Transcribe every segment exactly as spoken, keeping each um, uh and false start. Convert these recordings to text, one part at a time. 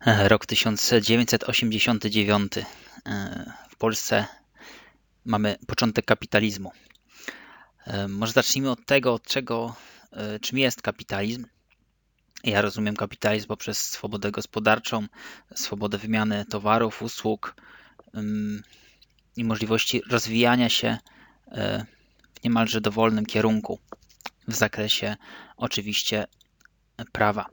Rok tysiąc dziewięćset osiemdziesiąty dziewiąty. W Polsce mamy początek kapitalizmu. Może zacznijmy od tego, od czego, czym jest kapitalizm. Ja rozumiem kapitalizm poprzez swobodę gospodarczą, swobodę wymiany towarów, usług i możliwości rozwijania się w niemalże dowolnym kierunku, w zakresie oczywiście prawa.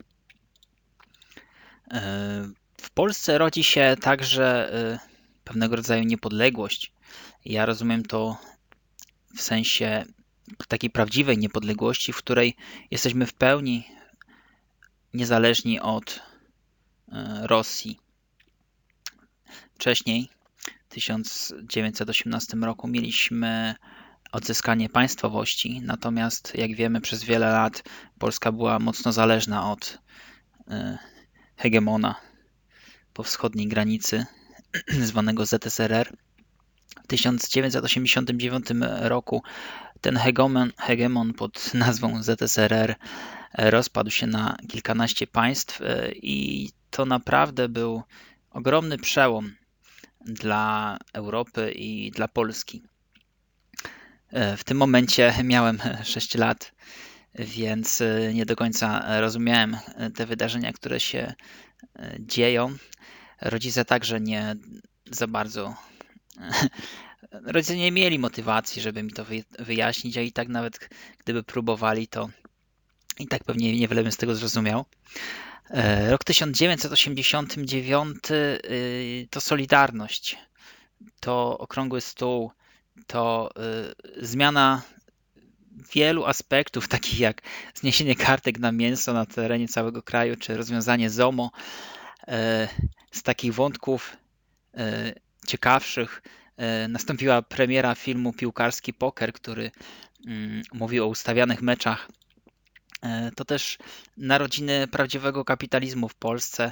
W Polsce rodzi się także pewnego rodzaju niepodległość. Ja rozumiem to w sensie takiej prawdziwej niepodległości, w której jesteśmy w pełni niezależni od Rosji. Wcześniej, w tysiąc dziewięćset osiemnastym roku, mieliśmy odzyskanie państwowości, natomiast jak wiemy, przez wiele lat Polska była mocno zależna od hegemona po wschodniej granicy, zwanego Z S R R. W tysiąc dziewięćset osiemdziesiątym dziewiątym roku ten hegemon, hegemon pod nazwą Z S R R rozpadł się na kilkanaście państw i to naprawdę był ogromny przełom dla Europy i dla Polski. W tym momencie miałem sześć lat, więc nie do końca rozumiałem te wydarzenia, które się dzieją. Rodzice także nie za bardzo... Rodzice nie mieli motywacji, żeby mi to wyjaśnić, a i tak nawet gdyby próbowali, to i tak pewnie niewiele bym z tego zrozumiał. Rok tysiąc dziewięćset osiemdziesiąty dziewiąty to Solidarność, to Okrągły Stół, to zmiana wielu aspektów, takich jak zniesienie kartek na mięso na terenie całego kraju, czy rozwiązanie Z O M O. Z takich wątków ciekawszych nastąpiła premiera filmu Piłkarski Poker, który mówi o ustawianych meczach. To też narodziny prawdziwego kapitalizmu w Polsce.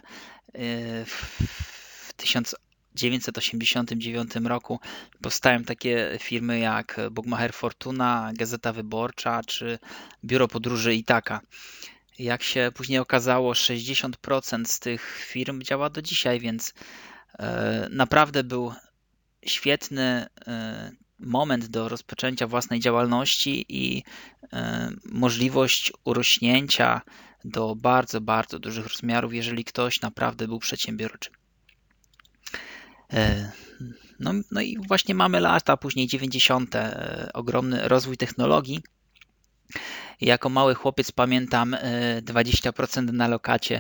W tysiąc dziewięćset osiemdziesiątym dziewiątym roku powstają takie firmy jak Bugmacher Fortuna, Gazeta Wyborcza czy Biuro Podróży Itaka. Jak się później okazało, sześćdziesiąt procent z tych firm działa do dzisiaj, więc naprawdę był świetny moment do rozpoczęcia własnej działalności i możliwość urośnięcia do bardzo, bardzo dużych rozmiarów, jeżeli ktoś naprawdę był przedsiębiorczy. No, no i właśnie mamy lata później dziewięćdziesiąte. Ogromny rozwój technologii. Jako mały chłopiec pamiętam dwadzieścia procent na lokacie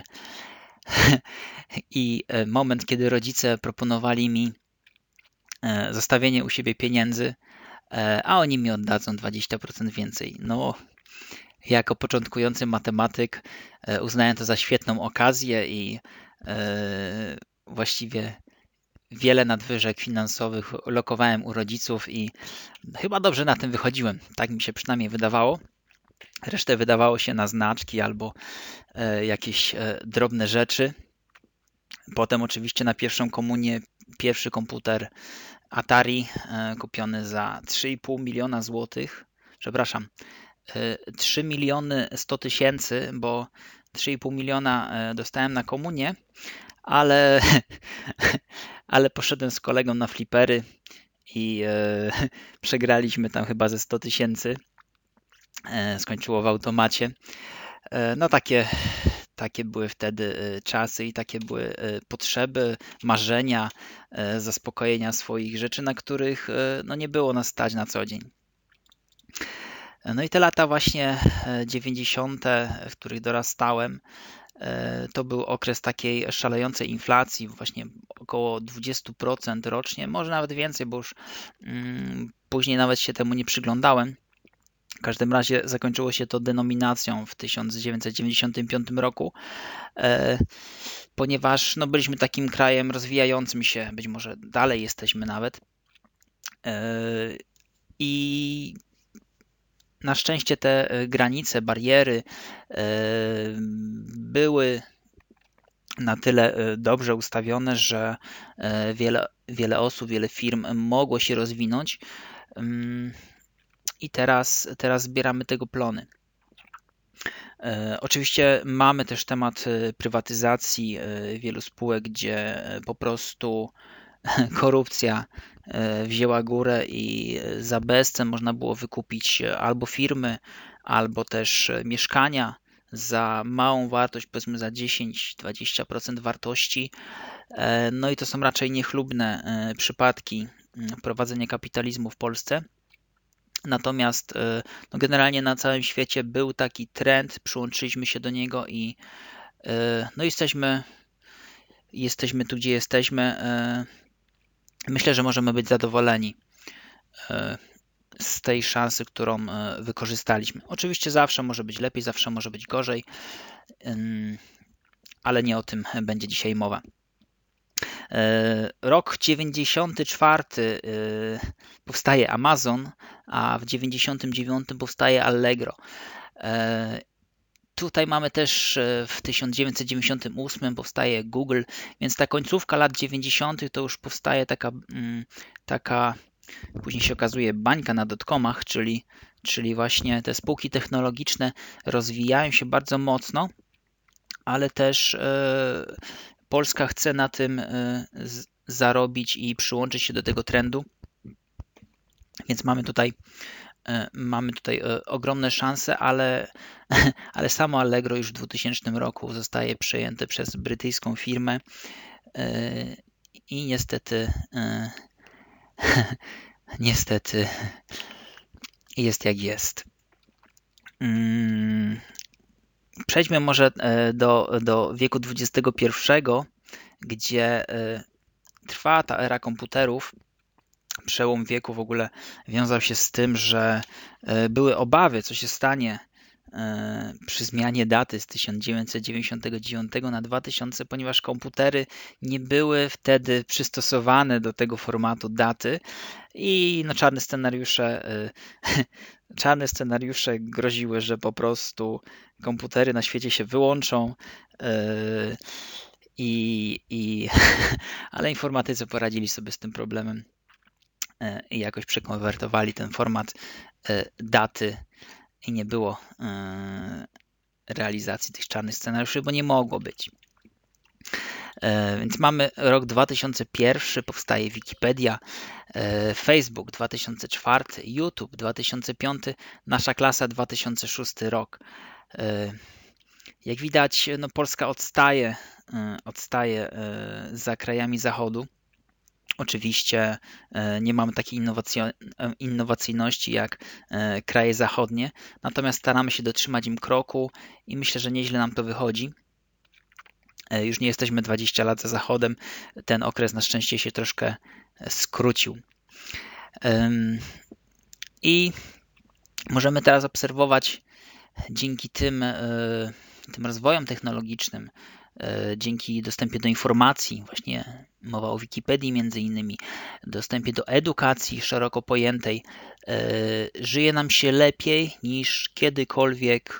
i moment, kiedy rodzice proponowali mi zostawienie u siebie pieniędzy, a oni mi oddadzą dwadzieścia procent więcej. No, jako początkujący matematyk uznałem to za świetną okazję i właściwie wiele nadwyżek finansowych lokowałem u rodziców i chyba dobrze na tym wychodziłem. Tak mi się przynajmniej wydawało. Resztę wydawało się na znaczki albo jakieś drobne rzeczy. Potem oczywiście na pierwszą komunię pierwszy komputer Atari kupiony za trzy i pół miliona złotych. Przepraszam, trzy miliony sto tysięcy, bo trzy i pół miliona dostałem na komunię, ale, ale poszedłem z kolegą na flipery i e, przegraliśmy tam chyba ze sto tysięcy. E, skończyło w automacie. E, no takie, takie były wtedy czasy i takie były potrzeby, marzenia, zaspokojenia swoich rzeczy, na których no, nie było nas stać na co dzień. No i te lata właśnie dziewięćdziesiąte, w których dorastałem, to był okres takiej szalejącej inflacji, właśnie około dwadzieścia procent rocznie, może nawet więcej, bo już mm, później nawet się temu nie przyglądałem. W każdym razie zakończyło się to denominacją w tysiąc dziewięćset dziewięćdziesiątym piątym roku, e, ponieważ no, byliśmy takim krajem rozwijającym się, być może dalej jesteśmy nawet. E, I na szczęście te granice, bariery e, były na tyle dobrze ustawione, że wiele, wiele osób, wiele firm mogło się rozwinąć i teraz, teraz zbieramy tego plony. Oczywiście mamy też temat prywatyzacji wielu spółek, gdzie po prostu korupcja wzięła górę i za bezcen można było wykupić albo firmy, albo też mieszkania za małą wartość, powiedzmy za dziesięć do dwudziestu procent wartości. No i to są raczej niechlubne przypadki prowadzenia kapitalizmu w Polsce. Natomiast no generalnie na całym świecie był taki trend, przyłączyliśmy się do niego i no jesteśmy, jesteśmy tu, gdzie jesteśmy. Myślę, że możemy być zadowoleni z tej szansy, którą wykorzystaliśmy. Oczywiście zawsze może być lepiej, zawsze może być gorzej, ale nie o tym będzie dzisiaj mowa. Rok dziewięćdziesiąty czwarty powstaje Amazon, a w dziewięćdziesiątym dziewiątym powstaje Allegro. Tutaj mamy też w tysiąc dziewięćset dziewięćdziesiątym ósmym powstaje Google, więc ta końcówka lat dziewięćdziesiątych to już powstaje taka, taka później się okazuje bańka na dotcomach, czyli, czyli właśnie te spółki technologiczne rozwijają się bardzo mocno, ale też Polska chce na tym zarobić i przyłączyć się do tego trendu, więc mamy tutaj, mamy tutaj ogromne szanse, ale, ale samo Allegro już w dwutysięcznym roku zostaje przejęte przez brytyjską firmę i niestety niestety jest jak jest. Przejdźmy może do, do wieku dwudziestego pierwszego, gdzie trwa ta era komputerów. Przełom wieku w ogóle wiązał się z tym, że były obawy, co się stanie przy zmianie daty z tysiąc dziewięćset dziewięćdziesiątego dziewiątego na dwa tysiące, ponieważ komputery nie były wtedy przystosowane do tego formatu daty i no, czarne scenariusze czarne scenariusze groziły, że po prostu komputery na świecie się wyłączą i, i ale informatycy poradzili sobie z tym problemem i jakoś przekonwertowali ten format daty i nie było realizacji tych czarnych scenariuszy, bo nie mogło być. Więc mamy rok dwa tysiące pierwszy, powstaje Wikipedia, Facebook dwa tysiące czwarty, YouTube dwa tysiące piąty, Nasza klasa dwa tysiące szósty rok. Jak widać, no Polska odstaje, odstaje za krajami Zachodu. Oczywiście nie mamy takiej innowacyjności jak kraje zachodnie, natomiast staramy się dotrzymać im kroku i myślę, że nieźle nam to wychodzi. Już nie jesteśmy dwadzieścia lat za Zachodem, ten okres na szczęście się troszkę skrócił. I możemy teraz obserwować dzięki tym, tym rozwojom technologicznym, dzięki dostępie do informacji, właśnie mowa o Wikipedii między innymi, dostępie do edukacji szeroko pojętej, żyje nam się lepiej niż kiedykolwiek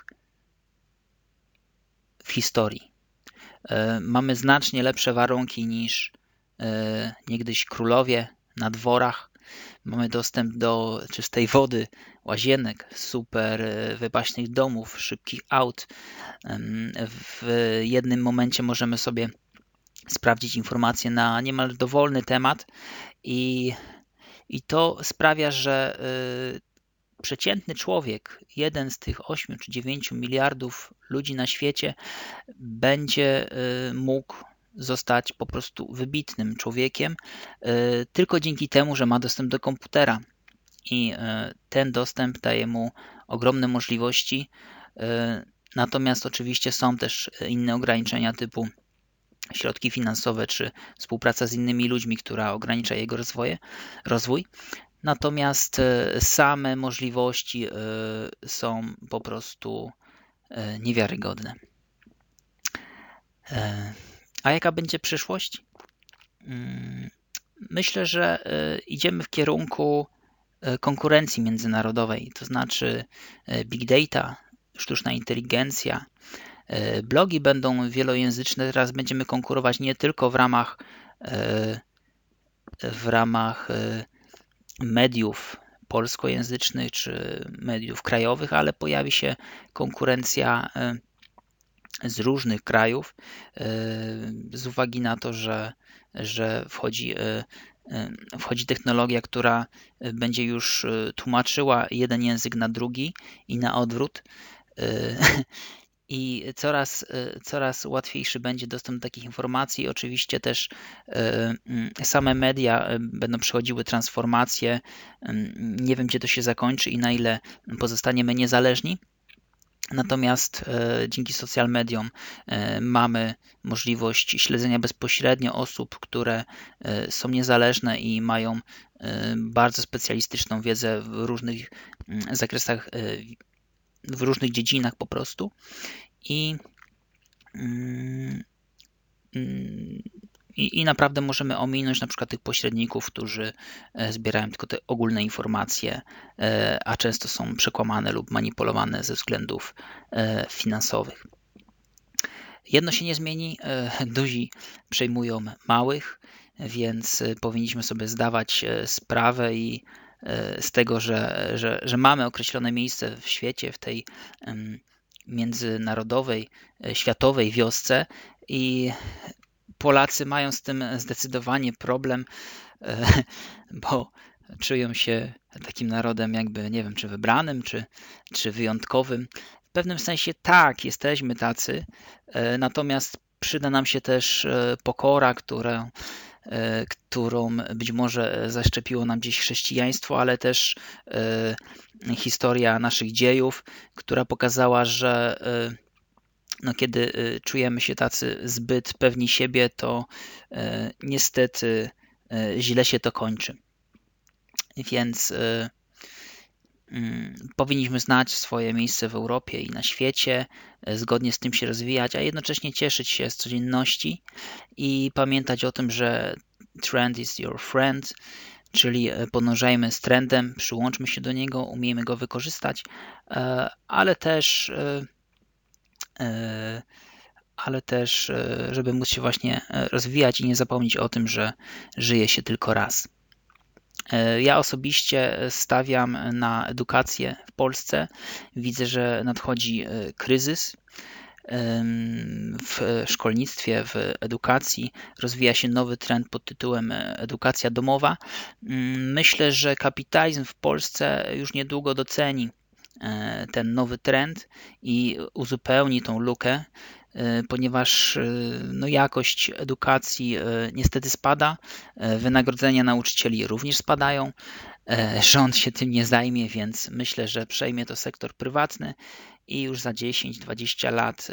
w historii. Mamy znacznie lepsze warunki niż niegdyś królowie na dworach. Mamy dostęp do czystej wody, łazienek, super wypaśnych domów, szybkich aut. W jednym momencie możemy sobie sprawdzić informacje na niemal dowolny temat i, i to sprawia, że przeciętny człowiek, jeden z tych ośmiu czy dziewięciu miliardów ludzi na świecie, będzie mógł zostać po prostu wybitnym człowiekiem tylko dzięki temu, że ma dostęp do komputera i ten dostęp daje mu ogromne możliwości. Natomiast oczywiście są też inne ograniczenia typu środki finansowe czy współpraca z innymi ludźmi, która ogranicza jego rozwoje, rozwój. Natomiast same możliwości są po prostu niewiarygodne. A jaka będzie przyszłość? Myślę, że idziemy w kierunku konkurencji międzynarodowej, to znaczy big data, sztuczna inteligencja. Blogi będą wielojęzyczne, teraz będziemy konkurować nie tylko w ramach w ramach mediów polskojęzycznych czy mediów krajowych, ale pojawi się konkurencja z różnych krajów z uwagi na to, że, że wchodzi, wchodzi technologia, która będzie już tłumaczyła jeden język na drugi i na odwrót. I coraz, coraz łatwiejszy będzie dostęp do takich informacji. Oczywiście też same media będą przechodziły transformację. Nie wiem, gdzie to się zakończy i na ile pozostaniemy niezależni. Natomiast e, dzięki social mediom e, mamy możliwość śledzenia bezpośrednio osób, które e, są niezależne i mają e, bardzo specjalistyczną wiedzę w różnych m, zakresach, e, w różnych dziedzinach po prostu. I, mm, mm, i, I naprawdę możemy ominąć na przykład tych pośredników, którzy e, zbierają tylko te ogólne informacje, e, a często są przekłamane lub manipulowane ze względów e, finansowych. Jedno się nie zmieni, e, duzi przejmują małych, więc e, powinniśmy sobie zdawać e, sprawę i e, z tego, że, że, że mamy określone miejsce w świecie, w tej em, międzynarodowej, e, światowej wiosce i Polacy mają z tym zdecydowanie problem, e, bo czują się takim narodem jakby, nie wiem, czy wybranym, czy, czy wyjątkowym. W pewnym sensie tak, jesteśmy tacy, e, natomiast przyda nam się też e, pokora, która, e, którą być może zaszczepiło nam gdzieś chrześcijaństwo, ale też e, historia naszych dziejów, która pokazała, że e, no, kiedy y, czujemy się tacy zbyt pewni siebie, to y, niestety y, źle się to kończy. Więc y, y, powinniśmy znać swoje miejsce w Europie i na świecie, y, zgodnie z tym się rozwijać, a jednocześnie cieszyć się z codzienności i pamiętać o tym, że trend is your friend, czyli podążajmy z trendem, przyłączmy się do niego, umiejmy go wykorzystać, y, ale też y, ale też, żeby móc się właśnie rozwijać i nie zapomnieć o tym, że żyje się tylko raz. Ja osobiście stawiam na edukację w Polsce. Widzę, że nadchodzi kryzys w szkolnictwie, w edukacji. Rozwija się nowy trend pod tytułem edukacja domowa. Myślę, że kapitalizm w Polsce już niedługo doceni ten nowy trend i uzupełni tą lukę, ponieważ no, jakość edukacji niestety spada, wynagrodzenia nauczycieli również spadają, rząd się tym nie zajmie, więc myślę, że przejmie to sektor prywatny i już za dziesięć dwadzieścia lat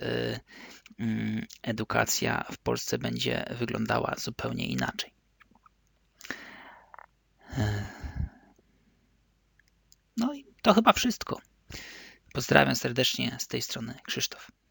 edukacja w Polsce będzie wyglądała zupełnie inaczej. No i to chyba wszystko. Pozdrawiam serdecznie z tej strony Krzysztof.